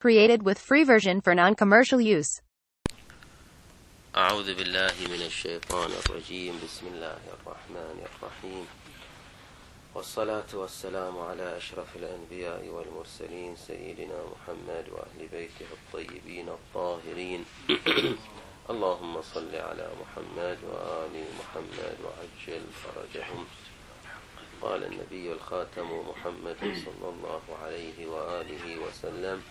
Created with free version for non-commercial use. أعوذ بالله من الشيطان الرجيم. بسم الله الرحمن الرحيم، والصلاة والسلام على أشرف الأنبياء والمرسلين سيدنا محمد وأهل بيته الطيبين الطاهرين. اللهم صل على محمد وآل محمد وعجل فرجهم. قال النبي الخاتم محمد صلى الله عليه وآله وسلم: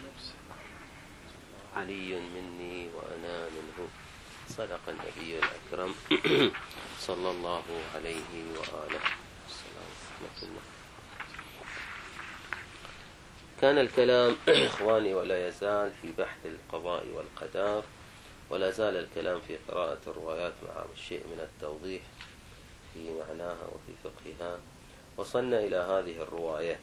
علي مني وأنا منه. صدق النبي الأكرم صلى الله عليه وآله وسلم. كان الكلام إخواني ولا يزال في بحث القضاء والقدر، ولا زال الكلام في قراءة الروايات مع شيء من التوضيح في معناها وفي فقهها. وصلنا إلى هذه الرواية.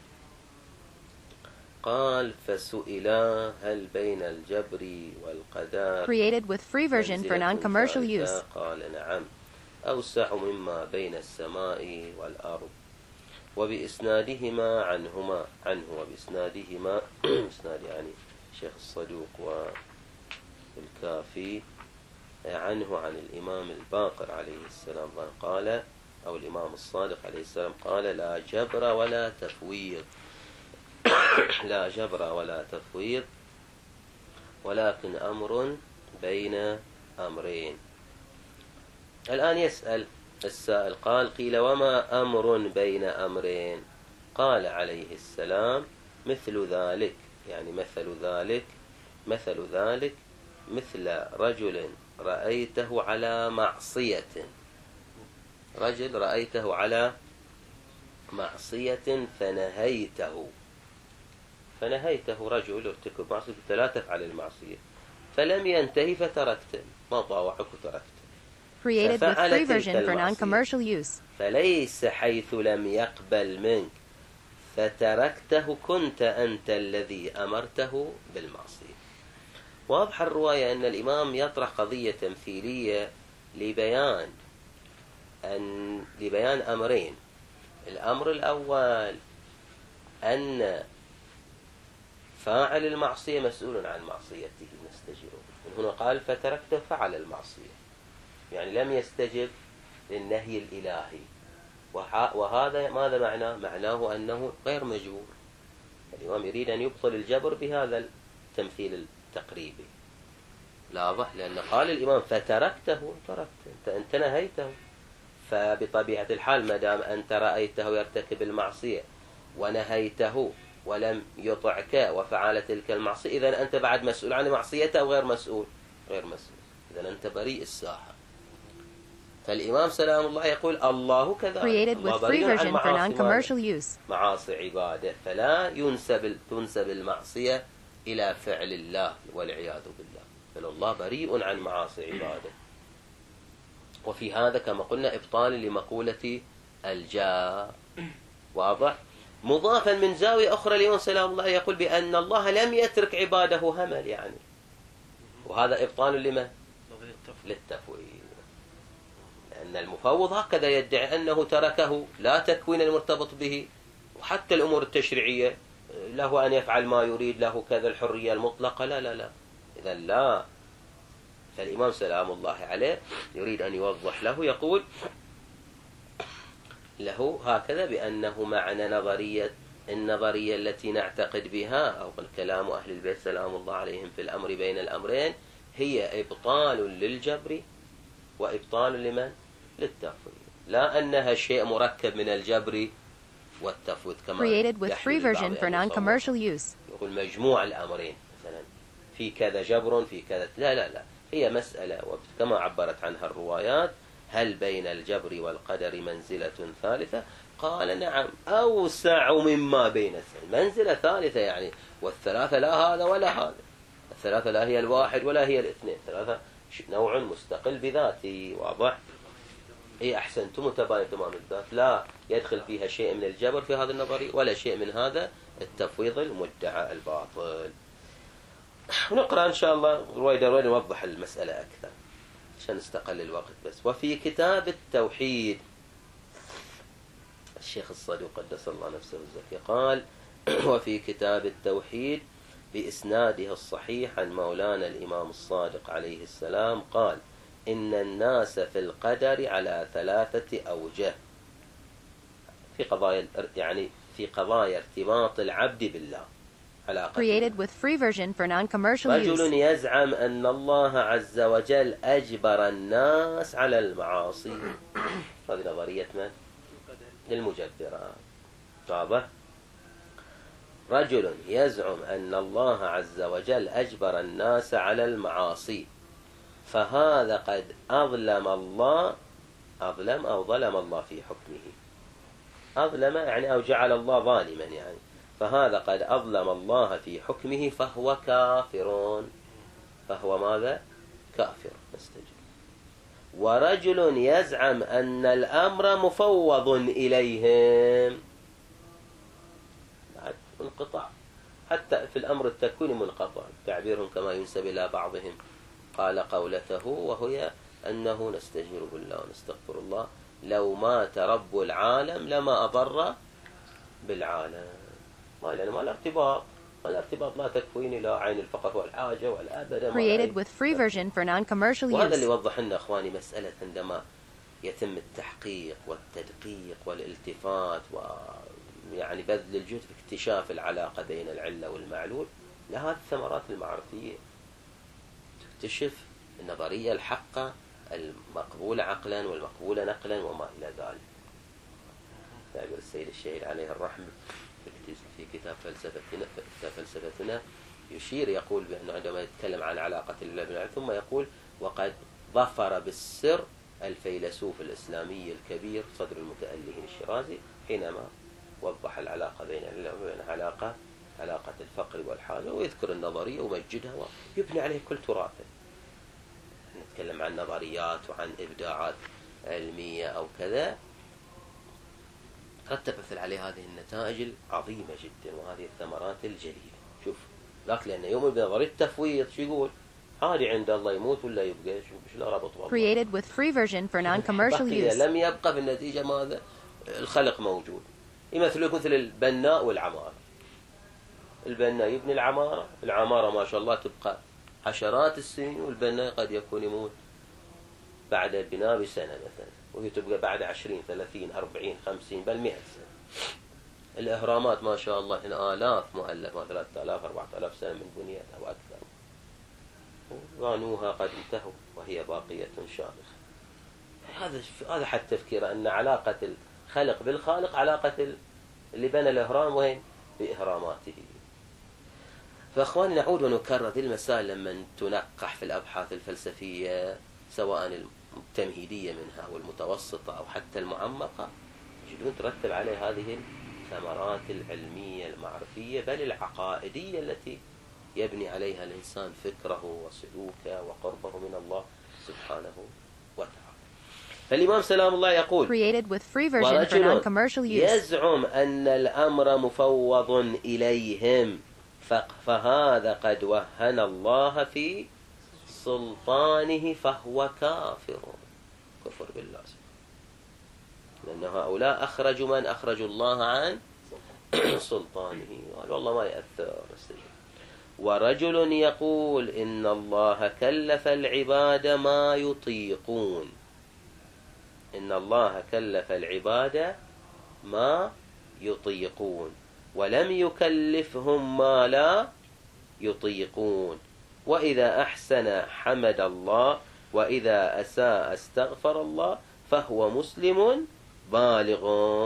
قال: فسئلا هل بين الجبر والقدر Created with free version for non-commercial use. قال: نعم، أوسع مما بين السماء والأرض. وبإسنادهما عنه وبإسنادهما إسناد يعني الشيخ الصدوق والكافي عنه عن الإمام الباقر عليه السلام قال، أو الإمام الصادق عليه السلام قال: لا جبر ولا تفويض لا جبر ولا تفويض، ولكن أمر بين أمرين. الآن يسأل السائل، قال: قيل وما أمر بين أمرين؟ قال عليه السلام: مثل ذلك، يعني مثل ذلك مثل رجل رأيته على معصية، رجل رأيته على معصية فنهيته رجل ارتكب معصية، لا تفعل المعصية، فلم ينتهي فتركته، ما طاوعك وتركته. Created with free version for non-commercial use. فليس حيث لم يقبل منك فتركته كنت أنت الذي أمرته بالمعصية. واضح الرواية أن الإمام يطرح قضية تمثيلية لبيان أمرين. الأمر الأول أن فاعل المعصية مسؤول عن معصيته نستجيب. من هنا قال: فتركته فعل المعصية، يعني لم يستجب للنهي الإلهي. وهذا ماذا معناه؟ معناه أنه غير مجبور. الإمام يريد أن يبطل الجبر بهذا التمثيل التقريبي. واضح؟ لأن قال الإمام: فتركته، أنت نهيته. فبطبيعة الحال ما دام أنت رأيته يرتكب المعصية ونهيته ولم يطعك وفعل تلك المعصية، إذن أنت بعد مسؤول عن معصيته أو غير مسؤول؟ غير مسؤول. إذن أنت بريء الساحة. فالإمام سلام الله يقول: الله كذلك، الله بريء عن معاصي عباده، فلا تنسب المعصية إلى فعل الله والعياذ بالله، بل الله بريء عن معاصي عباده. وفي هذا كما قلنا إبطال لمقولة الجار. واضح؟ مضافا من زاوية أخرى اليوم سلام الله يقول بأن الله لم يترك عباده همل، يعني وهذا إبطال لمن؟ للتفويض. لأن المفوض هكذا يدعي أنه تركه، لا تكوين المرتبط به، وحتى الأمور التشريعية له أن يفعل ما يريد، له كذا الحرية المطلقة. لا إذا لا. فالإمام سلام الله عليه يريد أن يوضح له، يقول له هكذا بأنه معنى النظرية التي نعتقد بها، أو كلام أهل البيت سلام الله عليهم في الأمر بين الأمرين، هي إبطال للجبر وإبطال لمن؟ للتفويض، لا أنها شيء مركب من الجبر والتفويض كما Created with free version for non-commercial use. يقول مجموع الأمرين، مثلا في كذا جبر في كذا، لا هي مسألة. كما عبرت عنها الروايات: هل بين الجبر والقدر منزلة ثالثة؟ قال: نعم، أوسع مما بين الثلاثة. منزلة ثالثة يعني، والثلاثة لا هذا ولا هذا، الثلاثة لا هي الواحد ولا هي الاثنين، ثلاثة نوع مستقل بذاته. واضح؟ إيه، أحسنتم، متباين تمام الذات، لا يدخل فيها شيء من الجبر في هذا النظري ولا شيء من هذا التفويض المدعى الباطل. ونقرأ إن شاء الله رويدا نوضح المسألة أكثر عشان نستقل الوقت بس. وفي كتاب التوحيد الشيخ الصدوق قدس الله نفسه الزكي قال: وفي كتاب التوحيد بإسناده الصحيح عن مولانا الإمام الصادق عليه السلام قال: إن الناس في القدر على 3 أوجه، في قضايا ارتباط العبد بالله. Created with free version for non-commercial رجل use. يزعم أن الله عز وجل أجبر الناس على المعاصي. هذه نظرية من؟ المجبرة. واضح؟ رجل يزعم أن الله عز وجل أجبر الناس على المعاصي، فهذا قد أظلم أو ظلم الله في حكمه. أظلم يعني أو جعل الله ظالما يعني، فهذا قد أظلم الله في حكمه فهو كافر. فهو ماذا؟ كافر. نستجيب. ورجل يزعم أن الأمر مفوض إليهم. انقطاع حتى في الأمر التكويني منقطع، تعبيرهم كما ينسب إلى بعضهم قال قولته وهي أنه نستجير بالله ونستغفر الله، لو مات رب العالم لما أضر بالعالم. ما الارتباط لا تكويني لا عين الفقر والحاجة ولا أبدا. Created with free version for non-commercial وهذا use. اللي وضح لنا أخواني مسألة عندما يتم التحقيق والتدقيق والالتفات يعني بذل الجهد في اكتشاف العلاقة بين العلة والمعلول لهذه الثمرات المعرفية، تكتشف النظرية الحقة المقبولة عقلا والمقبولة نقلا وما إلى ذلك. تعبير السيد الشهيد عليه الرحمة في كتاب فلسفتنا يشير يقول بأنه عندما يتكلم عن علاقة الله بالعلم ثم يقول: وقد ظفر بالسر الفيلسوف الإسلامي الكبير صدر المتألهين الشيرازي حينما وضح العلاقة بين العلة وبين علاقة الفقر والحاجة، ويذكر النظرية ويمجدها ويبني عليه كل تراثه. نتكلم عن نظريات وعن إبداعات علمية أو كذا، قد تمثل عليه هذه النتائج العظيمة جدا وهذه الثمرات الجليلة. شوف لكن لأن يوم بنظرية التفويض شو يقول؟ عادي عند الله يموت ولا يبقى، مش لا رابط والله. Created with free version for non-commercial use. لم يبقى في النتيجة ماذا؟ الخلق موجود. يمثلك مثل البناء والعمارة. البناء يبني العمارة ما شاء الله تبقى عشرات السنين، والبناء قد يكون يموت بعد البناء بسنة مثلا، وهي تبقى بعد 20 30 40 50 بل 100 سنة. الإهرامات ما شاء الله إن آلاف مؤلفة 3000 4000 سنة من بنيتها أو أكثر، وبنوها قد انتهوا وهي باقية شامخة. هذا حتى تفكير أن علاقة الخلق بالخالق علاقة اللي بنى الإهرام وين؟ بإهراماته. فأخواني نعود ونكرر هذه المسائل لما تنقح في الأبحاث الفلسفية سواء التمهيدية منها والمتوسطة أو حتى المعمقة، يجدون ترتب عليه هذه الثمرات العلمية المعرفية بل العقائدية التي يبني عليها الإنسان فكره وسلوكه وقربه من الله سبحانه وتعالى. فالإمام سلام الله يقول: Created with free version for non-commercial use. يزعم أن الأمر مفوض إليهم فهذا قد وهن الله في سلطانه فهو كافر بالله، لأن هؤلاء أخرجوا الله عن سلطانه، قال والله ما يأثر. ورجل يقول إن الله كلف العباد ما يطيقون. إن الله كلف العباد ما يطيقون ولم يكلفهم ما لا يطيقون، وإذا أحسن حمد الله وإذا أساء استغفر الله فهو مسلم بالغ.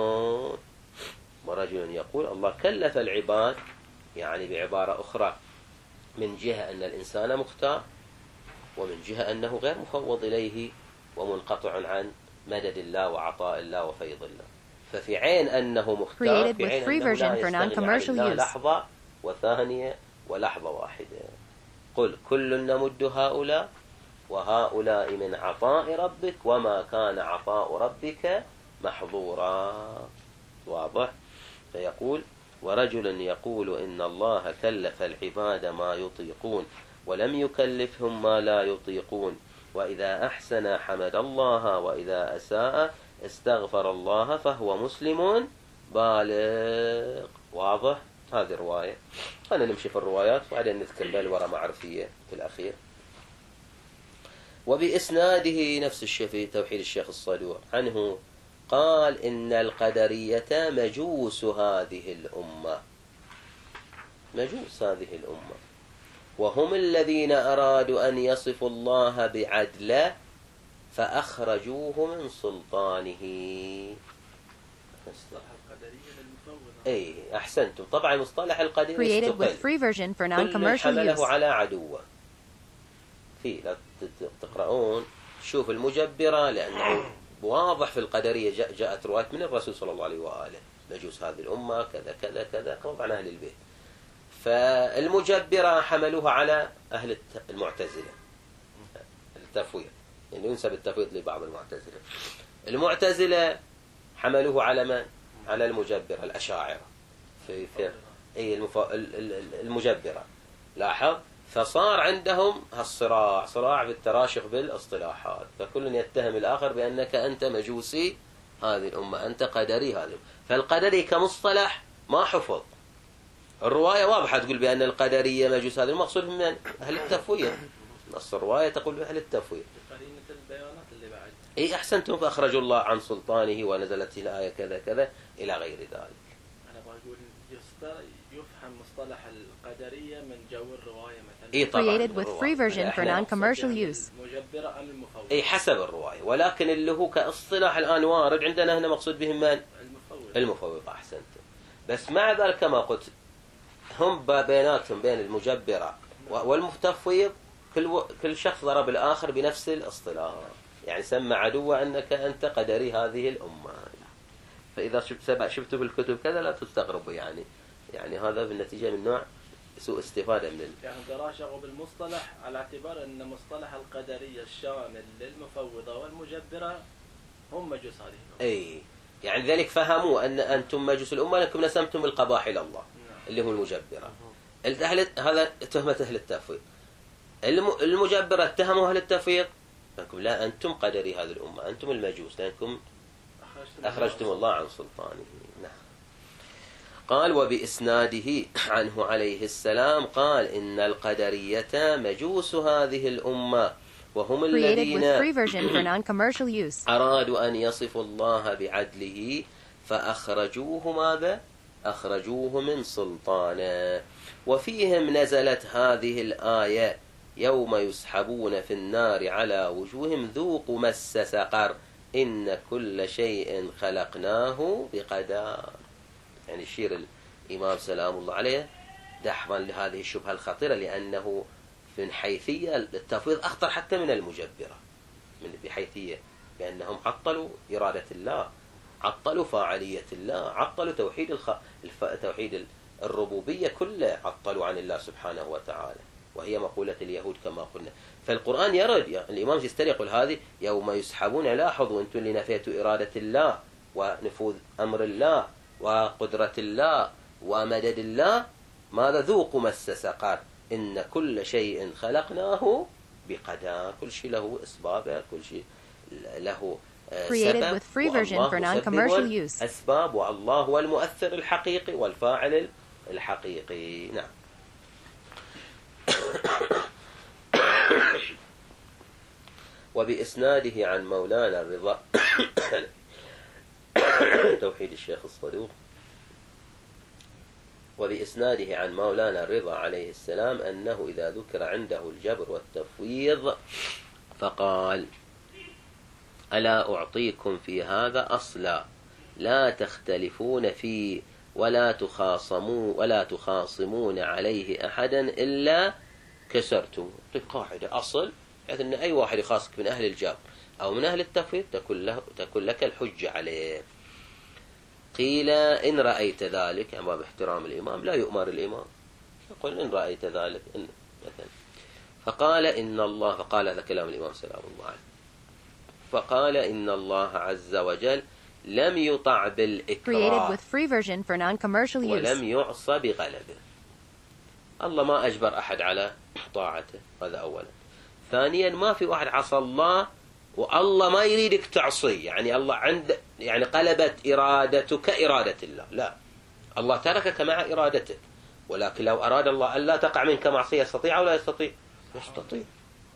ورجل يقول الله كلف العباد، يعني بعبارة أخرى من جهة أن الإنسان مختار، ومن جهة أنه غير مفوض إليه ومنقطع عن مدد الله وعطاء الله وفيض الله. ففي عين أنه مختار، في عين أنه لا يستغني عن الله لحظة وثانية ولحظة واحدة. قل كل نمد هؤلاء وهؤلاء من عطاء ربك وما كان عطاء ربك محظورا. واضح؟ فيقول ورجل يقول إن الله كلف العباد ما يطيقون ولم يكلفهم ما لا يطيقون، وإذا أحسن حمد الله وإذا أساء استغفر الله فهو مسلم بالغ. واضح؟ هذه الرواية. خلينا نمشي في الروايات وبعدين نذكر بلورة معرفية في الأخير. وبإسناده نفس الشيء في توحيد الشيخ الصدوق عنه قال إن القدرية مجوس هذه الأمة، مجوس هذه الأمة، وهم الذين أرادوا أن يصفوا الله بعدله فأخرجوه من سلطانه. أي أحسنتم. طبعا مصطلح القدرية Created with free version for non-commercial use. حمله على عدوه. لا تقرؤون شوف المجبرة، لأنه واضح في القدرية جاءت رواية من الرسول صلى الله عليه وآله مجوس هذه الأمة كذا كذا كذا عن أهل البيت. فالمجبرة حملوها على أهل المعتزلة التفويض، يعني ينسب التفويض لبعض المعتزلة. المعتزلة حملوه على من؟ على المجبرة الأشاعرة في المجبرة. لاحظ، فصار عندهم هالصراع، صراع في التراشق بالاصطلاحات، فكل يتهم الآخر بأنك أنت مجوسي هذه الأمة، أنت قدري هذه الأمة. فالقدري كمصطلح ما حفظ. الرواية واضحة تقول بأن القدرية مجوس هذه المقصود من أهل التفويض. نص الرواية تقول بأهل التفويض. إيه أحسنتم. فأخرجوا الله عن سلطانه ونزلت الآية كذا كذا إلى غير ذلك. أنا بقول يفهم مصطلح القدرية من جو الرواية مثلا. إيه طبعا. Created with free version for non-commercial use. المجبرة أم المفوض. إيه حسب الرواية، ولكن اللي هو كاصطلاح الآن وارد عندنا هنا مقصود بهم من؟ المفوض. أحسنتم. بس مع ذلك كما قلت هم بيناتهم بين المجبرة والمتفويض كل شخص ضرب الآخر بنفس الاصطلاح، يعني سمى عدوه أنك أنت قدري هذه الأمة. فإذا شفتوا في الكتب كذا لا تستغربوا، يعني هذا بالنتيجة من نوع سوء استفادة من يعني تراشقوا بالمصطلح على اعتبار أن مصطلح القدرية الشامل للمفوضة والمجبرة هم مجوس هذه الأمة. أي يعني ذلك فهموا أن أنتم مجوس الأمة لأنكم نسمتم القباح إلى الله اللي هو المجبرة. هذا تهمة أهل التفويض. المجبرة اتهموا أهل التفويض لأنكم لا أنتم قدري هذه الأمة، أنتم المجوس لأنكم أخرجتم الله عن سلطانه. نعم. قال وبإسناده عنه عليه السلام قال إن القدرية مجوس هذه الأمة وهم الذين أرادوا أن يصفوا الله بعدله فأخرجوه ماذا؟ أخرجوه من سلطانه. وفيهم نزلت هذه الآية يوم يسحبون في النار على وجوههم ذوقوا مس سقر إن كل شيء خلقناه بقدر. يعني يشير الإمام سلام الله عليه دحضا لهذه الشبهة الخطيرة، لأنه من حيثية التفويض أخطر حتى من المجبرة، بحيثية بأنهم عطلوا إرادة الله، عطلوا فاعلية الله، عطلوا توحيد الربوبية كله، عطلوا عن الله سبحانه وتعالى، وهي مقولة اليهود كما قلنا. فالقرآن يرد، يعني الإمام السيستاني يقول هذه يوم يسحبون، لاحظوا أنتم اللي نفيتوا إرادة الله ونفوذ أمر الله وقدرة الله ومدد الله، ماذا؟ ذوقوا مس سقر إن كل شيء خلقناه بقدر. كل شيء له أسباب، كل شيء له سبب، والله أسباب، والله هو المؤثر الحقيقي والفاعل الحقيقي. نعم. وبإسناده عن مولانا الرضا توحيد الشيخ الصدوق. وبإسناده عن مولانا الرضا عليه السلام أنه إذا ذكر عنده الجبر والتفويض فقال ألا أعطيكم في هذا أصلا لا تختلفون فيه ولا تخاصمون عليه أحدا إلا كسرتم. قاعدة أصل، يعني أن أي واحد يخاصك من أهل الجبر أو من أهل التفويض تكون لك الحجة عليه. قيل إن رأيت ذلك، يعني باحترام الإمام لا يؤمر الإمام، يقول إن رأيت ذلك مثلا. فقال إن الله، فقال هذا كلام الإمام سلام الله عليه، فقال إن الله عز وجل لم يطع بالإكراه ولم يعص بغلبه. الله ما أجبر أحد على طاعته، هذا أولا. ثانيا ما في واحد عصى الله والله ما يريدك تعصي، يعني الله يعني قلبت إرادتك إرادة الله، لا، الله تركك مع إرادتك، ولكن لو أراد الله ألا تقع منك معصية يستطيع أو لا يستطيع؟ يستطيع،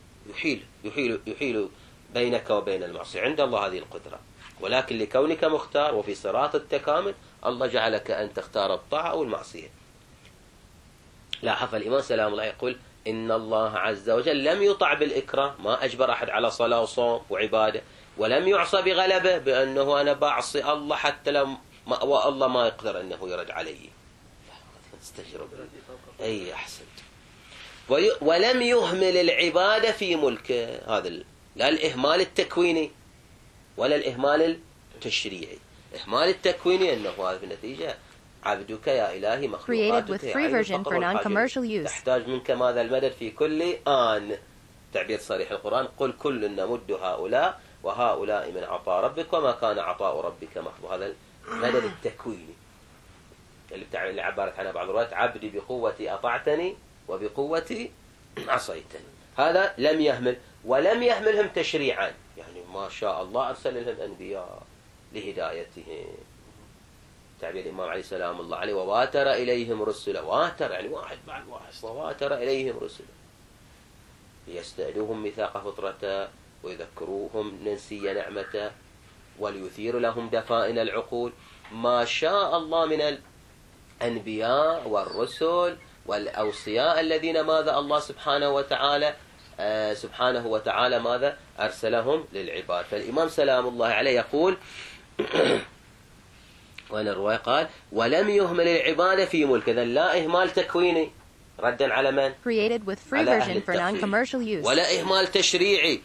يحيل بينك وبين المعصية، عند الله هذه القدرة. ولكن لكونك مختار وفي صراط التكامل الله جعلك أن تختار الطاعة أو المعصية. لاحظ الإمام سلام الله يقول إن الله عز وجل لم يطع بالإكراه، ما أجبر أحد على صلاة وصوم وعبادة، ولم يعصى بغلبه بأنه أنا بعصي الله حتى لو الله ما يقدر أنه يرد علي. استجرب. أي أحسنت. ولم يهمل العبادة في ملكه، هذا لا الإهمال التكويني ولا الإهمال التشريعي. إهمال التكويني أنه هذا في النتيجة عبدك يا إلهي مخلوقاتك تحتاج منك ماذا المدد في كل آن. تعبير صريح القرآن قل كل نمد هؤلاء وهؤلاء من عطاء ربك وما كان عطاء ربك محظورا. هذا المدد التكويني اللي عبرت عنها بعض الروايات عبدي بقوتي أطعتني وبقوتي عصيتني. هذا لم يهمل. ولم يهملهم تشريعا، يعني ما شاء الله أرسل لهم أنبياء لهدايتهم. تعبير الإمام عليه السلام الله عليه وواتر إليهم رسلا، واتر يعني واحد بعد واحد، وواتر إليهم رسلا ليستأدوهم ميثاق فطرته ويذكروهم نسي نعمته وليثير لهم دفائن العقول. ما شاء الله من الأنبياء والرسل والأوصياء الذين ماذا الله سبحانه وتعالى ماذا أرسلهم للعباد. فالإمام سلام الله عليه يقول وأن الرواية قال ولم يهمل العبادة في ملك، إذن لا إهمال تكويني ردا على من؟ على أهل التكفير، ولا إهمال تشريعي.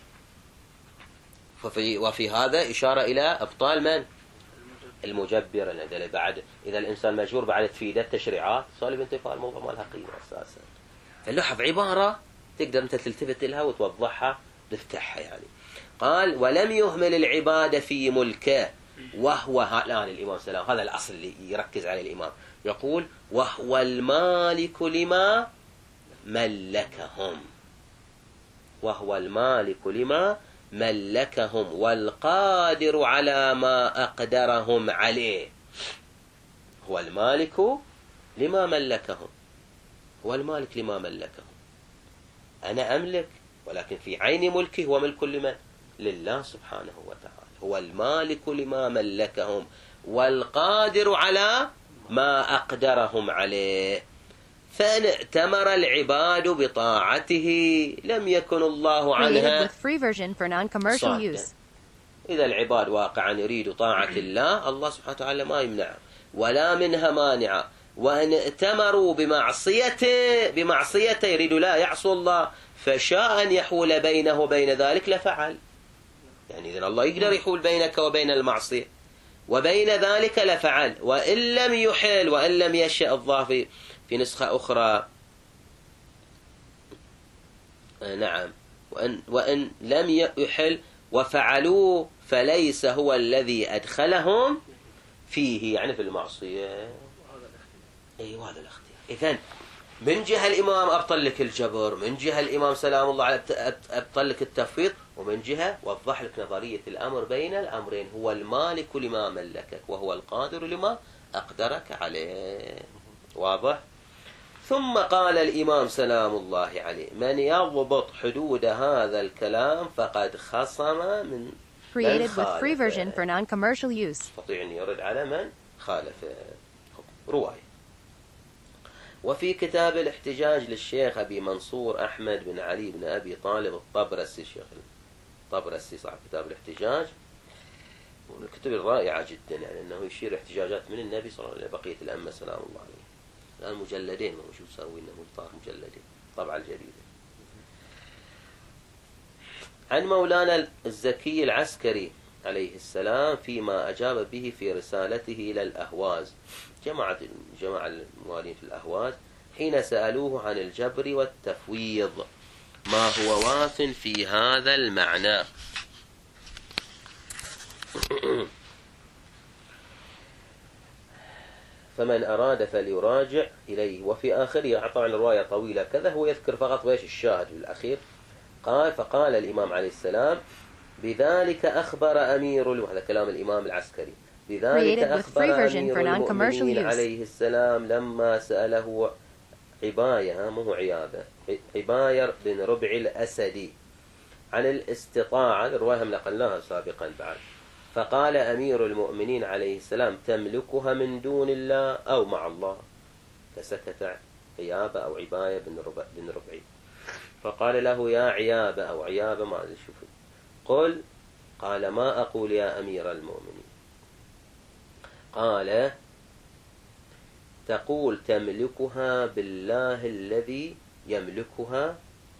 وفي هذا إشارة إلى أبطال من؟ المجبر الذي بعد إذا الإنسان مجبور بعد تفيد التشريعات صار بانتفاع الموضوع ما لها قيمة أساسا. فلاحظ عبارة تقدر أنت تلتفت لها وتوضحها تفتحها. يعني قال ولم يهمل العبادة في ملكه، وهو الآن الإمام سلام هذا الأصل اللي يركز عليه الإمام، يقول وهو المالك لما ملكهم، وهو المالك لما ملكهم والقادر على ما أقدرهم عليه. هو المالك لما ملكهم، هو المالك لما ملكهم. أنا أملك، ولكن في عين ملكه هو ملك لمن؟ لله سبحانه وتعالى. هو المالك لما ملكهم والقادر على ما أقدرهم عليه. فإن ائتمر العباد بطاعته لم يكن الله عنها صادا. إذا العباد واقعا يريد طاعة الله، الله سبحانه وتعالى ما يمنع ولا منها مانع. وإن ائتمروا بمعصيته يريد لا يعصوا الله فشاء أن يحول بينه وبين ذلك لفعل. يعني إذن الله يقدر يحول بينك وبين المعصية وبين ذلك لفعل. وإن لم يحل وإن لم يشاء الله في نسخة أخرى نعم وإن لم يحل وفعلوا فليس هو الذي أدخلهم فيه، يعني في المعصية. أيوة هذا الاختيار. إذن من جهة الإمام أبطل لك الجبر، من جهة الإمام سلام الله عليه أبطل لك التفويض، ومن جهة وضح لك نظرية الأمر بين الأمرين. هو المالك لما ملكك وهو القادر لما أقدرك عليه. واضح؟ ثم قال الإمام سلام الله عليه من يضبط حدود هذا الكلام فقد خصم من خالفه. يستطيع أن يرد على من خالفه. رواية. وفي كتاب الاحتجاج للشيخ أبي منصور أحمد بن علي بن أبي طالب الطبرسي، الشيخ الطبرسي صاحب كتاب الاحتجاج، ومن الكتب الرائعة جدا، يعني أنه يشير احتجاجات من النبي صلى الله عليه وسلم بقية الأمة سلام الله عليه. الآن مجلدين ما شو تسوي إنه مجلدين طبعا الجديدة. عن مولانا الزكي العسكري عليه السلام فيما أجاب به في رسالته إلى الأهواز، جماعة الموالين في الأهواز، حين سألوه عن الجبر والتفويض ما هو واث في هذا المعنى. فمن أراد فليراجع إليه. وفي آخره طبعا الرواية طويلة كذا، هو يذكر فقط ويش الشاهد في الأخير. قال فقال الإمام عليه السلام بذلك أخبر هذا كلام الإمام العسكري، لذلك Created with free أخبر version for أمير non-commercial المؤمنين use. عليه السلام لما سأله عباية، مو عيابة، عباية بن ربع الأسدي عن الاستطاعة، الرواية نقلناها سابقا بعد، فقال أمير المؤمنين عليه السلام: تملكها من دون الله أو مع الله؟ فسكت عيابة أو عباية بن ربعي، فقال له: يا عيابة أو عيابة، ما أدري شوف، قال: ما أقول يا أمير المؤمنين؟ قال: تقول تملكها بالله الذي يملكها،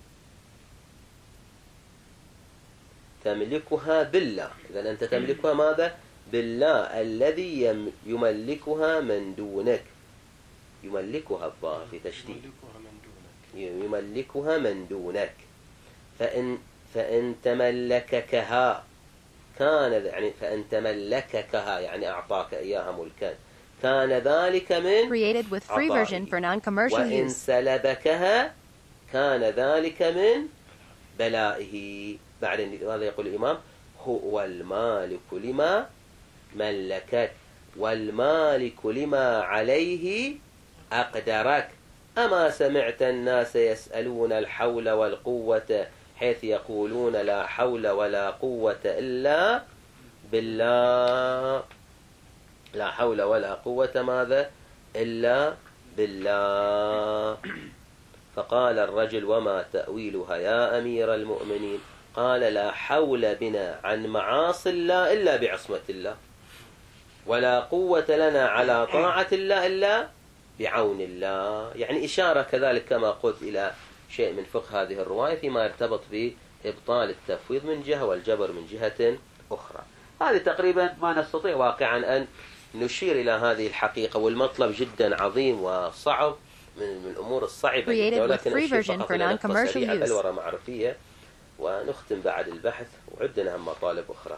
تملكها بالله، إذن أنت تملكها ماذا؟ بالله الذي يملكها من دونك، يملكها الظاهر في تشديد، يملكها من دونك، فإن تملككها كان يعني فإن تملككها يعني أعطاك إياها ملكا، كان ذلك من Created with free version for non-commercial وإن use. سلبكها كان ذلك من بلائه. بعدين ماذا يقول الإمام؟ هو المالك لما ملكت والمالك لما عليه أقدرك. أما سمعت الناس يسألون الحول والقوة حيث يقولون لا حول ولا قوة إلا بالله، لا حول ولا قوة ماذا إلا بالله. فقال الرجل: وما تأويلها يا أمير المؤمنين؟ قال: لا حول بنا عن معاصي الله إلا بعصمة الله، ولا قوة لنا على طاعة الله إلا بعون الله. يعني إشارة كذلك كما قلت إلى شيء من فقه هذه الرواية فيما يرتبط بإبطال التفويض من جهة والجبر من جهة أخرى. هذه تقريبا ما نستطيع واقعا أن نشير إلى هذه الحقيقة، والمطلب جدا عظيم وصعب من الأمور الصعبة جدا، ولكن نشير فقط إلى نقطة سريعة بلورة معرفية ونختم بعد البحث، وعندنا هم مطالب أخرى.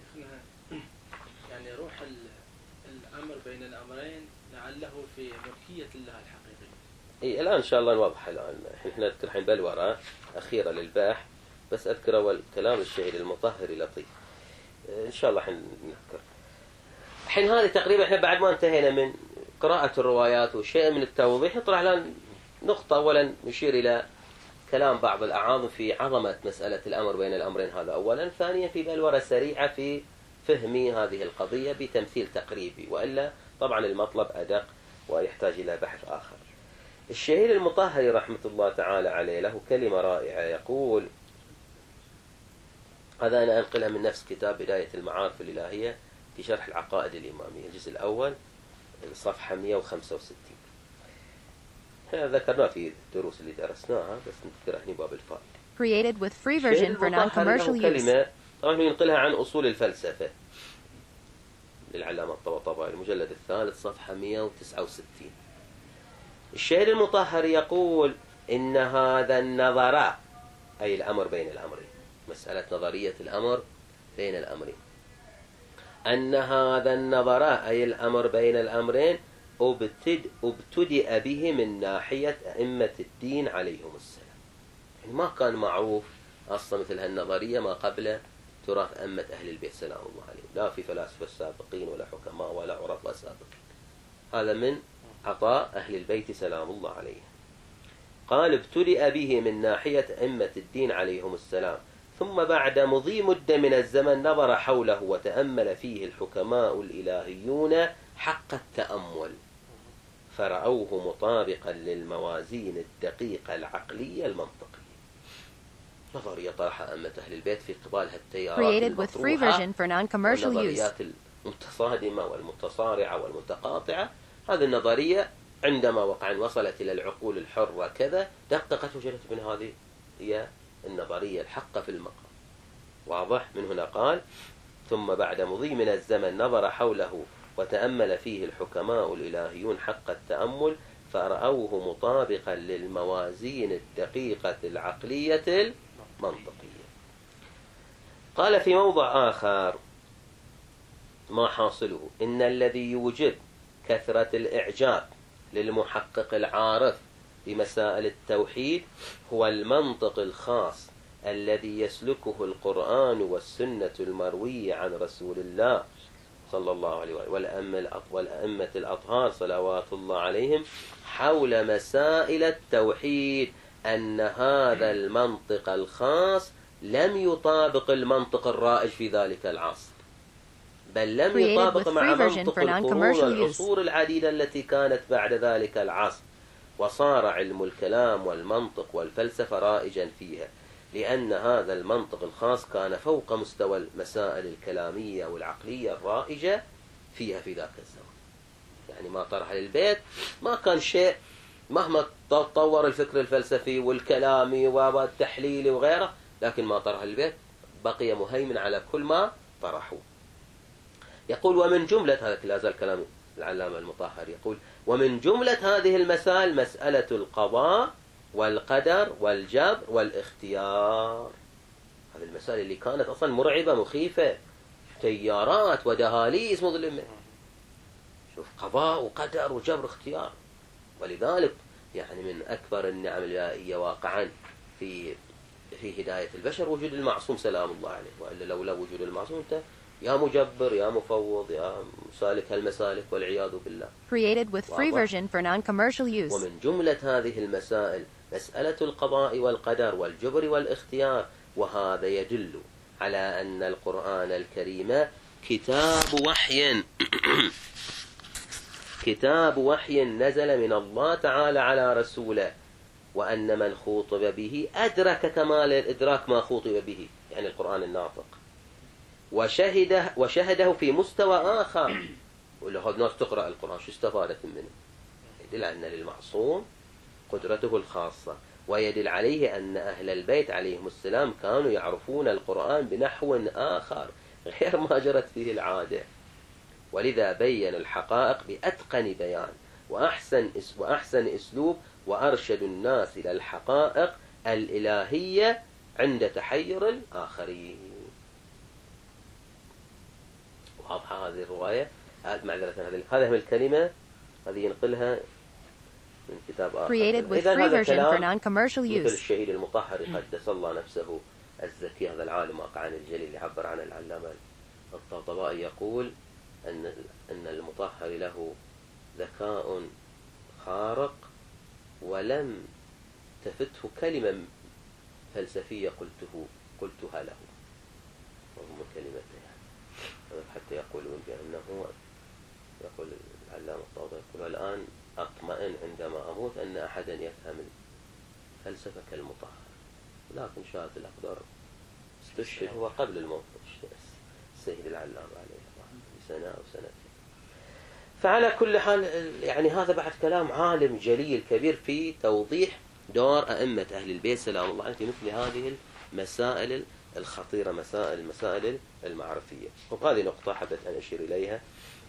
يعني روح الأمر بين الأمرين لعله في ملكية الله الحقيقية. الآن إن شاء الله نوضح. الآن إحنا نذكر الحين بلورة أخيرة للباحث، بس أذكر أول كلام الشهيد المطهري لطيف إن شاء الله نذكر. الحين هذه تقريبا إحنا بعد ما انتهينا من قراءة الروايات وشيء من التوضيح، نطرح الآن نقطة. أولا نشير إلى كلام بعض الأعاظم في عظمة مسألة الأمر بين الأمرين، هذا أولا. ثانيا في بلورة سريعة في فهم هذه القضية بتمثيل تقريبي، وإلا طبعا المطلب أدق ويحتاج إلى بحث آخر. الشهيد المطهري رحمة الله تعالى عليه له كلمة رائعة، يقول، هذا أنا أنقلها من نفس كتاب بداية المعارف الإلهية في شرح العقائد الإمامية الجزء الأول صفحة 165. ذكرناه في الدروس اللي درسناها، بس نذكرها هنا باب الفائدة. Created with free version for non-commercial use. كلمة طبعا ينقلها عن أصول الفلسفة للعلامة الطباطبائي المجلد الثالث صفحة 169. الشهيد المطهري يقول: إن هذا النظر، أي الأمر بين الأمرين، مسألة نظرية الأمر بين الأمرين، أن هذا النظر أي الأمر بين الأمرين ابتدأ به من ناحية أئمة الدين عليهم السلام. يعني ما كان معروف أصلا مثل هالنظرية ما قبل تراث أئمة أهل البيت سلام الله عليهم، لا في فلاسفة السابقين ولا حكماء ولا عرفاء سابقين، هذا من عطاء أهل البيت سلام الله عليهم. قال: ابتدأ به من ناحية أئمة الدين عليهم السلام، ثم بعد مضي مدة من الزمن نظر حوله وتأمل فيه الحكماء الإلهيون حق التأمل، فرأوه مطابقا للموازين الدقيقة العقلية المنطقية. نظرية طرحها أئمة أهل البيت في قبال هالتيارات المطروحة والنظريات المتصادمة والمتصارعة والمتقاطعة. هذه النظرية عندما وصلت إلى العقول الحرة كذا دققت وجدت من هذه هي النظرية الحقة في المقام. واضح؟ من هنا قال: ثم بعد مضي من الزمن نظر حوله وتأمل فيه الحكماء الإلهيون حق التأمل، فرأوه مطابقا للموازين الدقيقة العقلية المنطقية. قال في موضع آخر: ما حاصله إن الذي يوجد كثرة الإعجاب للمحقق العارف بمسائل التوحيد هو المنطق الخاص الذي يسلكه القرآن والسنة المروية عن رسول الله، صلى الله عليه وآله والأئمة الأطهار صلوات الله عليهم حول مسائل التوحيد، أن هذا المنطق الخاص لم يطابق المنطق الرائج في ذلك العصر، بل لم يطابق مع منطق القرون والعصور العديدة التي كانت بعد ذلك العصر، وصار علم الكلام والمنطق والفلسفة رائجا فيها، لأن هذا المنطق الخاص كان فوق مستوى المسائل الكلامية والعقلية الرائجة فيها في ذاك الزمن. يعني ما طرح للبيت ما كان شيء، مهما تطور الفكر الفلسفي والكلامي والتحليلي وغيره، لكن ما طرح للبيت بقي مهيمن على كل ما طرحوه. يقول ومن جملة، هذا لا زال كلام العلامة المطهر، يقول ومن جملة هذه المسائل مسألة القضاء والقدر والجبر والاختيار. هذه المسائل اللي كانت أصلا مرعبة مخيفة، تيارات ودهاليز مظلمة. شوف، قضاء وقدر وجبر واختيار. ولذلك يعني من أكبر النعم الإلهية واقعا في هداية البشر وجود المعصوم سلام الله عليه، وإلا لولا وجود المعصوم أنت يا مجبر يا مفوض يا سالك هالمسالك والعياذ بالله. Created with free version for non-commercial use. ومن جملة هذه المسائل مسألة القضاء والقدر والجبر والاختيار، وهذا يدل على أن القرآن الكريم كتاب وحي نزل من الله تعالى على رسوله، وأن من خوطب به أدرك كمال الإدراك ما خوطب به، يعني القرآن الناطق، وشهده في مستوى آخر. ولو الناس تقرأ القرآن شو استفادت منه؟ يدل أن للمعصوم قدرته الخاصة، ويدل عليه أن أهل البيت عليهم السلام كانوا يعرفون القرآن بنحو آخر غير ما جرت فيه العادة، ولذا بين الحقائق بأتقن بيان وأحسن أسلوب، وأرشد الناس إلى الحقائق الإلهية عند تحير الآخرين. واضحة هذه الرواية، معذرة هذه الكلمة هذه ينقلها من كتاب آخر. Created with free version for non-commercial مثل use. الشهيد المطهر قدس الله نفسه الزكي، هذا العالم واقعا الجليل يعبر عنه العلامة الطبطبائي، يقول أن المطهر له ذكاء خارق ولم تفته كلمة فلسفية قلتها له، وهم كلمتين. حتى يقولون بأنه، يقول العلامة الطبطبائي يقول الآن أطمئن عندما أموت أن أحدا يفهم الفلسفة كالمطهر، لكن شاءت الأقدار استشهد هو قبل الموت السيد العلامة عليه بسنة أو سنتين. فعلى كل حال يعني هذا بعد كلام عالم جليل كبير في توضيح دور أئمة أهل البيت سلام الله عليهم في مثل هذه المسائل الخطيرة، المسائل المعرفية. وهذه نقطة حبيت أن أشير إليها.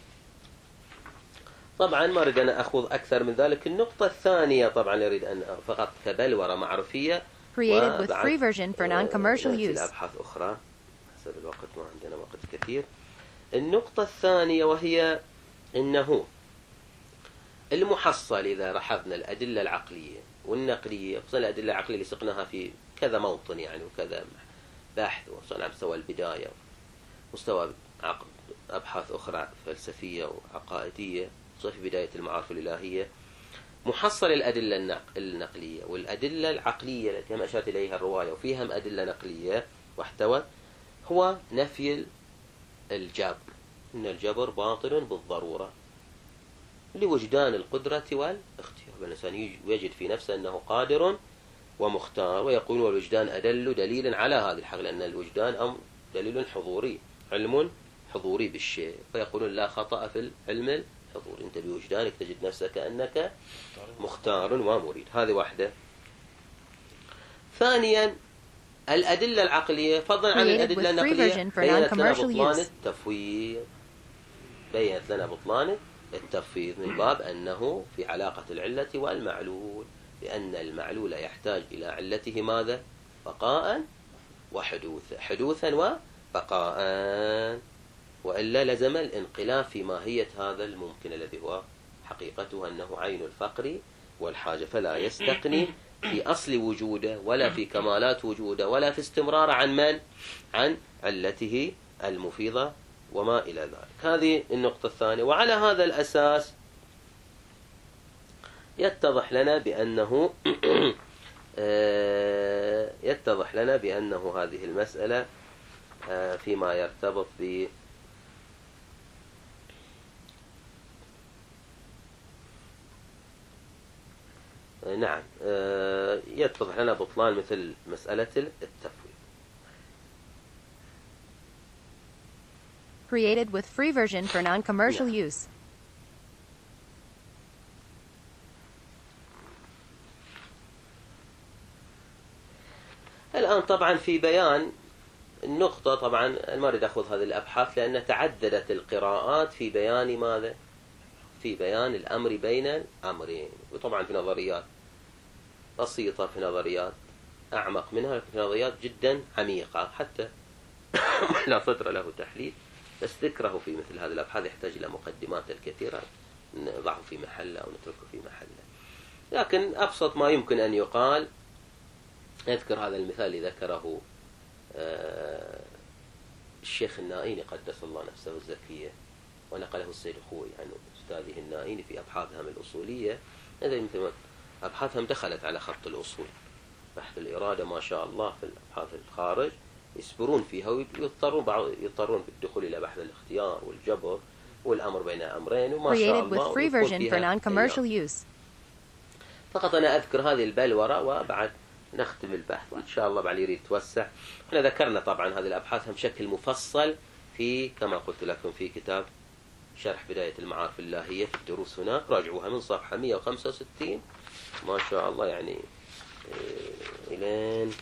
طبعا ما أريد أن أخوض أكثر من ذلك. النقطة الثانية طبعا أريد أن فقط كبلورة معرفية. Created with free version for non-commercial use. أبحاث أخرى حسب الوقت، ما عندنا وقت كثير. النقطة الثانية وهي إنه المحصل إذا لاحظنا الأدلة العقلية والنقلية، خصوصا الأدلة العقلية اللي سقناها في كذا موطن يعني وكذا بحث، وصلنا على مستوى البداية، مستوى أبحاث أخرى فلسفية وعقائدية، في بداية المعارف الإلهية. محصل الأدلة النقلية والأدلة العقلية التي هم أشارت إليها الرواية وفيها أدلة نقلية واحتوت، هو نفي الجبر، إن الجبر باطل بالضرورة لوجدان القدرة والاختيار. الإنسان يجد في نفسه أنه قادر ومختار، ويقول والوجدان أدل دليل على هذه الحقيقة، لأن الوجدان دليل حضوري، علم حضوري بالشيء، فيقولون لا خطأ في العلم الحضوري، أنت بوجدانك تجد نفسك كأنك مختار ومريد. هذه واحدة. ثانيا الأدلة العقلية فضلا عن الأدلة النقلية بينت لنا بطلان التفويض، بينت لنا بطلان التفويض من باب أنه في علاقة العلة والمعلول، لأن المعلول يحتاج إلى علته ماذا؟ بقاء وحدوثا، حدوثا وبقاء، وإلا لزم الانقلاب في ماهية هذا الممكن الذي هو حقيقته أنه عين الفقر والحاجة، فلا يستقني في أصل وجوده ولا في كمالات وجوده ولا في استمرار عن من؟ عن علته المفيضة وما إلى ذلك. هذه النقطة الثانية. وعلى هذا الأساس يتضح لنا بأنه هذه المسألة فيما يرتبط ب نعم يتضح لنا بطلان مثل مسألة التفويض. Created with free version for non-commercial use. الآن طبعا في بيان النقطة، طبعا ما أريد أخذ هذه الأبحاث لأن تعددت القراءات في بيان ماذا؟ في بيان الأمر بين الأمرين. وطبعا في نظريات بسيطة، في نظريات أعمق منها، في نظريات جدا عميقة حتى لا صدر له تحليل، بس ذكره في مثل هذه الأبحاث يحتاج إلى مقدمات الكثيرة نضعه في محله أو نتركه في محله. لكن أبسط ما يمكن أن يقال، أذكر هذا المثال اللي ذكره الشيخ النائيني قدس الله نفسه الزكية، ونقله السيد خوي عن أستاذه النائيني في أبحاثهم الأصولية. هذا مثل أبحاثهم دخلت على خط الأصول، بحث الإرادة ما شاء الله في الأبحاث الخارج يسبرون فيها، ويضطرون بالدخول إلى بحث الاختيار والجبر والأمر بين أمرين، وما شاء الله free version for non-commercial use. فقط أنا أذكر هذه البلورة وبعد نختم البحث إن شاء الله. بعد يريد توسع، احنا ذكرنا طبعا هذه الأبحاث بشكل مفصل في كما قلت لكم في كتاب شرح بداية المعارف اللهية في الدروس هناك، راجعوها من صفحة 165 ما شاء الله يعني إلى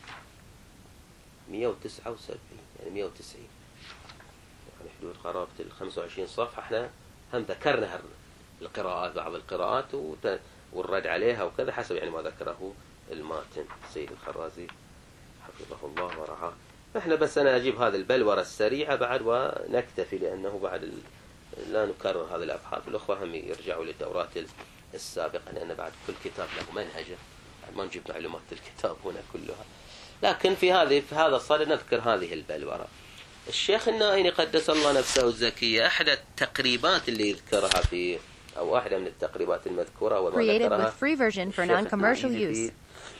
179 يعني 190 يعني حدود قرابة 25 صفحة. احنا هم ذكرنا القراءات، بعض القراءات والرد عليها وكذا حسب يعني ما ذكره الماتن السيد الخرازي حفظه الله ورعاه. احنا بس أنا أجيب هذا البلورة السريعة بعد ونكتفي، لأنه بعد لا نكرر هذه الأبحاث. الأخوة هم يرجعوا للدورات السابقة، لأن بعد كل كتاب له منهجه، ما نجيب معلومات الكتاب هنا كلها. لكن في هذا الصدد نذكر هذه البلورة. الشيخ النائيني قدس الله نفسه الزكية، أحد التقريبات اللي يذكرها في أو واحدة من التقريبات المذكورة وما ذكرها في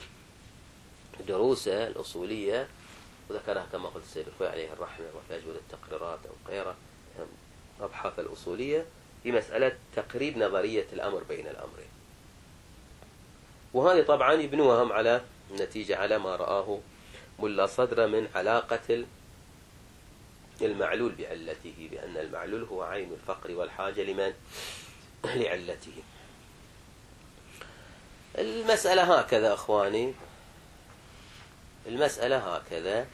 دروسه الأصولية، وذكرها كما قلت السيد الخوي عليه الرحمة وفي أجود التقريرات أو غيره أبحاث الأصولية في مسألة تقريب نظرية الأمر بين الأمرين. وهذه طبعا يبنوهم على النتيجة على ما رآه ملا صدر من علاقة المعلول بعلته، بأن المعلول هو عين الفقر والحاجة لمن؟ لعلته. المسألة هكذا أخواني، المسألة هكذا.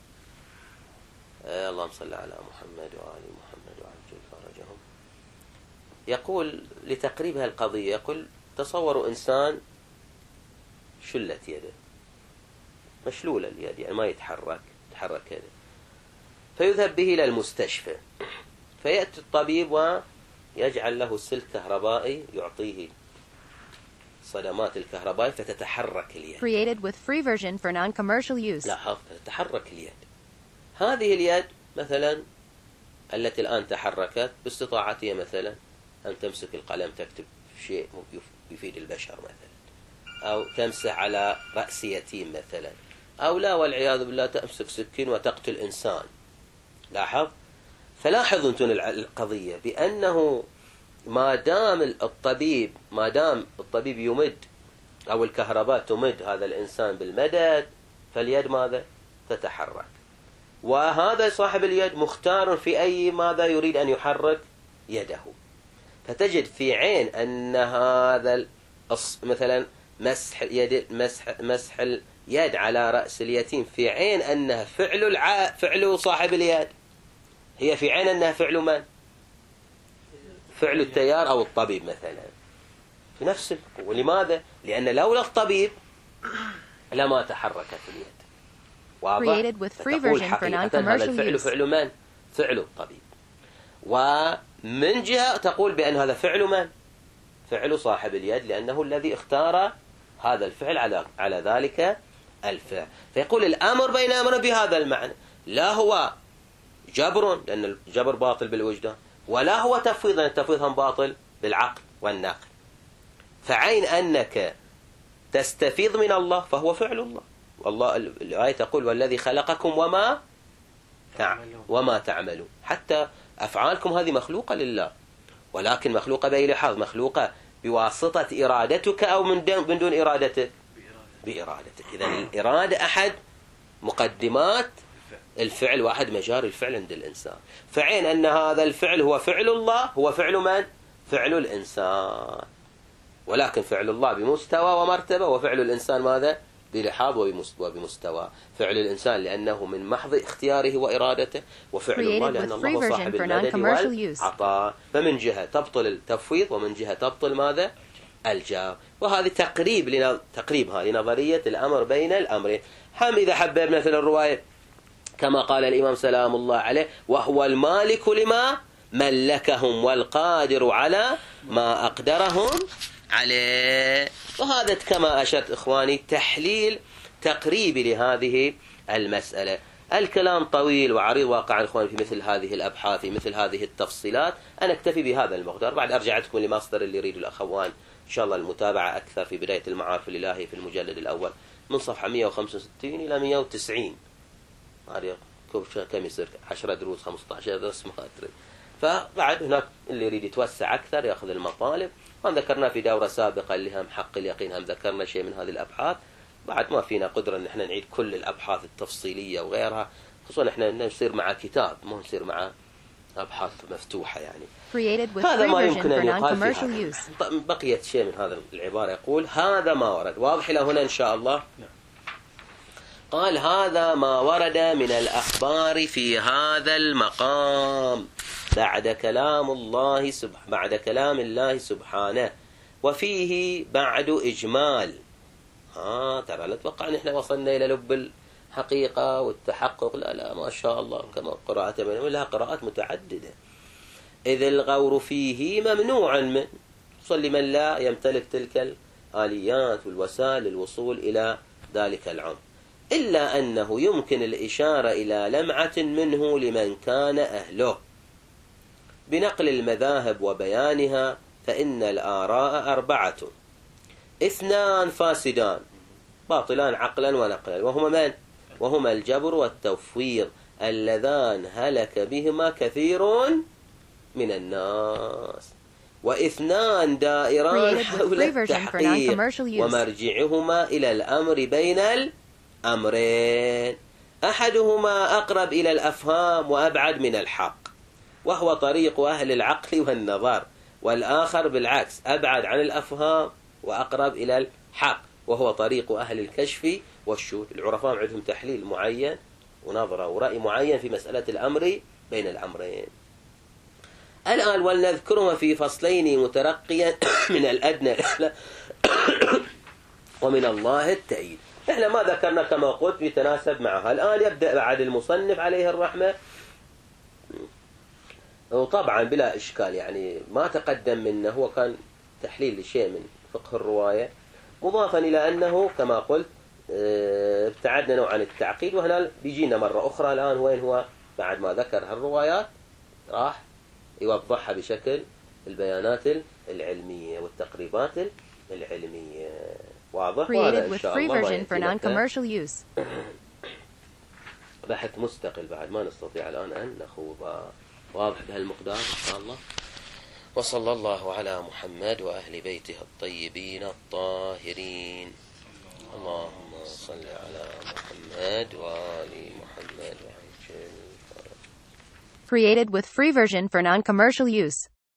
اللهم صل على محمد وآل محمد وعجل فرجهم. يقول لتقريبها القضية، يقول تصوروا إنسان شلت يده، مشلولة اليد يعني ما يتحرك يده، فيذهب به إلى المستشفى، فيأتي الطبيب ويجعل له سلك كهربائي يعطيه صدمات الكهرباء فتتحرك اليد. Created with free version for non-commercial use. لاحظ تتحرك اليد. هذه اليد مثلا التي الآن تحركت باستطاعتها مثلا أن تمسك القلم تكتب شيء يفيد البشر مثلا، أو تمسح على رأس يتيم مثلا، أو لا والعياذ بالله تمسك سكين وتقتل إنسان. لاحظ، فلاحظوا أنتم القضية بأنه ما دام الطبيب يمد أو الكهرباء تمد هذا الإنسان بالمدد، فاليد ماذا؟ تتحرك. وهذا صاحب اليد مختار في أي ماذا يريد أن يحرك يده. فتجد في عين أن هذا مثلا مسح اليد على رأس اليتيم في عين أنها فعل صاحب اليد، هي في عين أنها فعل من؟ فعل التيار أو الطبيب مثلا في نفس القوة. لماذا؟ لأن لولا الطبيب لما تحركت اليد. واضح؟ فتقول حقيقة هذا الفعل فعل من؟ فعل الطبيب. ومن جهة تقول بأن هذا فعل من؟ فعل صاحب اليد، لأنه الذي اختار هذا الفعل على ذلك الفعل. فيقول الأمر بين أمر بهذا المعنى، لا هو جبر لأن الجبر باطل بالوجدان، ولا هو تفويض لأن التفويض هم باطل بالعقل والنقل. فعين أنك تستفيض من الله فهو فعل الله. والله الآية تقول والذي خلقكم وما تعملون. حتى أفعالكم هذه مخلوقة لله، ولكن مخلوقة بأي لحاظ؟ مخلوقة بواسطة إرادتك أو من دون إرادتك؟ بإرادتك. إذن الإرادة أحد مقدمات الفعل وأحد مجاري الفعل عند الإنسان. فعين أن هذا الفعل هو فعل الله، هو فعل من؟ فعل الإنسان. ولكن فعل الله بمستوى ومرتبة، وفعل الإنسان ماذا؟ بلحاظ وبمستوى. فعل الإنسان لأنه من محض اختياره وإرادته، وفعل الله لأن الله هو صاحب المدد والعطاء. فمن جهة تبطل التفويض، ومن جهة تبطل ماذا؟ الجار. وهذه تقريب هذه نظرية الأمر بين الأمرين. إذا حببنا في الرواية كما قال الإمام سلام الله عليه وهو المالك لما ملكهم والقادر على ما أقدرهم عليه. وهذا كما أشرت إخواني تحليل تقريبي لهذه المسألة. الكلام طويل وعريض واقعا إخواني في مثل هذه الأبحاث، في مثل هذه التفصيلات. أنا أكتفي بهذا المقدار. بعد أرجعتكم لمصدر اللي يريد الأخوان إن شاء الله المتابعة أكثر في بداية المعارف الإلهية في المجلد الأول من صفحة 165 إلى 190. هذه كم يصير 10 دروس 15 درس ما أدري. فبعد هناك اللي يريد يتوسع أكثر يأخذ المطالب. هم ذكرنا في دورة سابقة اللي هم حق اليقين، هم ذكرنا شيء من هذه الأبحاث. بعد ما فينا قدرة أن احنا نعيد كل الأبحاث التفصيلية وغيرها، خصوصا احنا نصير مع كتاب مو نصير مع أبحاث مفتوحة يعني. هذا ما يمكن أن يقال في هذا. بقيت شيء من هذا العبارة يقول هذا ما ورد. واضح إلى هنا إن شاء الله؟ قال هذا ما ورد من الأخبار في هذا المقام بعد كلام الله سبحانه، وفيه بعد إجمال. ترى لا تتوقع أن احنا وصلنا إلى لب الحقيقة والتحقق. لا ما شاء الله كما قراءة من لها قراءات متعددة. إذ الغور فيه ممنوع من لمن لا يمتلك تلك الآليات والوسائل للوصول إلى ذلك العمق، إلا أنه يمكن الإشارة إلى لمعة منه لمن كان أهله بنقل المذاهب وبيانها. فإن الآراء 4: 2 فاسدان باطلان عقلا ونقلا، وهما من؟ وهما الجبر والتفويض اللذان هلك بهما كثير من الناس. و2 دائران حول التحقيق ومرجعهما إلى الأمر بين الأمرين، أحدهما أقرب إلى الأفهام وأبعد من الحق وهو طريق أهل العقل والنظر، والآخر بالعكس أبعد عن الأفهام وأقرب إلى الحق وهو طريق أهل الكشف والشهود. العرفاء عندهم تحليل معين ونظرة ورأي معين في مسألة الأمر بين الأمرين. الآن ولنذكرهما في فصلين مترقيا من الأدنى ومن الله التأييد. إحنا ما ذكرنا كما قلت يتناسب معها. الآن يبدأ بعد المصنف عليه الرحمة، وطبعا بلا إشكال يعني ما تقدم منه هو كان تحليل لشيء من فقه الرواية، مضافا إلى أنه كما قلت ابتعدنا نوعا عن التعقيد. وهنا بيجينا مرة أخرى الآن وين هو بعد ما ذكر هالروايات راح يوضحها بشكل البيانات العلمية والتقريبات العلمية. واضح؟ وهذا إن شاء الله بحث مستقل بعد ما نستطيع الآن أن نخوض. واضح بهالمقدار إن شاء الله. وصلى الله على محمد وأهل بيته الطيبين الطاهرين. اللهم صل على محمد وآل محمد. Created with free version for non-commercial use.